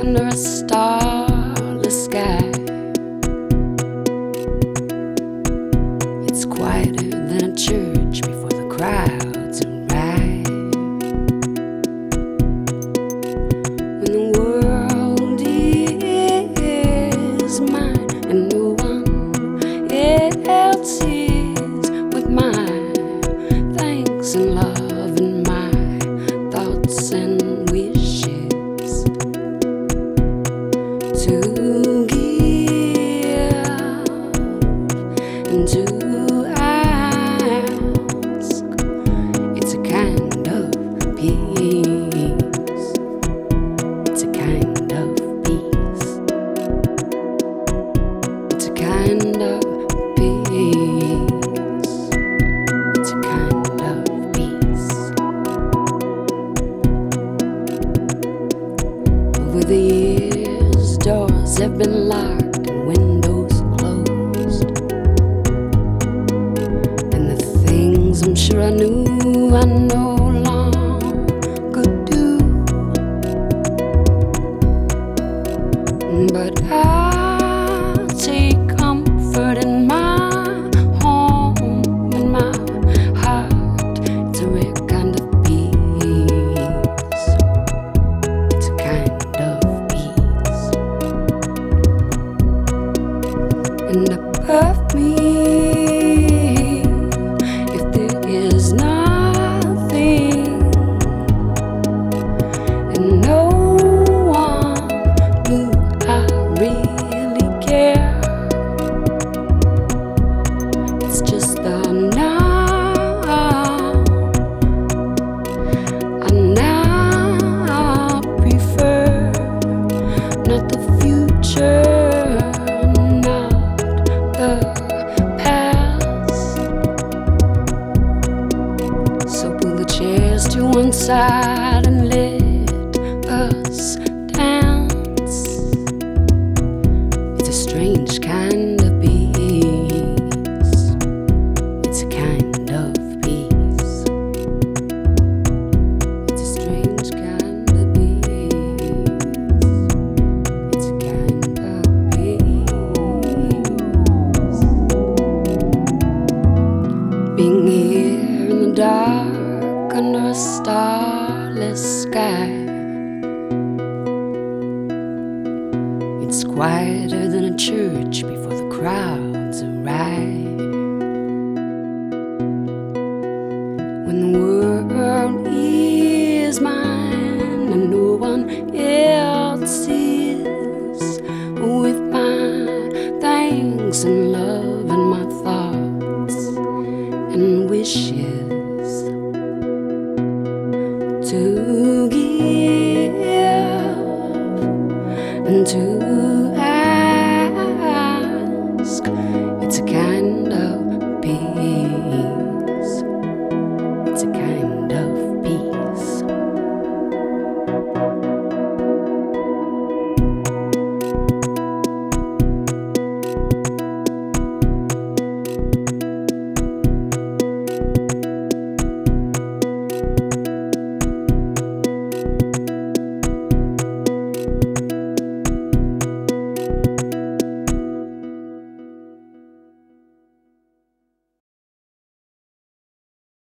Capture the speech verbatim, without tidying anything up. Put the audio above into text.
under a starless sky. It's quieter than a church before the crowds arrive. When the world is mine and no one else is, with my thanks and love and my thoughts and wishes to give and to ask. It's a kind of peace. It's a kind of peace. It's a kind of peace. It's a kind of peace. Over the years, doors have been locked and windows closed, and the things I'm sure I knew I no longer do. But I take comfort in my home and my heart. It's a rare kind of peace. It's a kind of peace. And above me, if there is nothing and no one, do I really care? It's just the now. I now prefer not the future, not the past. So pull the chairs to one side and let us dance. It's a strange kind of peace. It's a kind of peace. It's a strange kind of peace. It's a kind of peace. Being here in the dark under a starless sky. It's quieter than a church before the crowds arrive. When the world is mine and no one else is.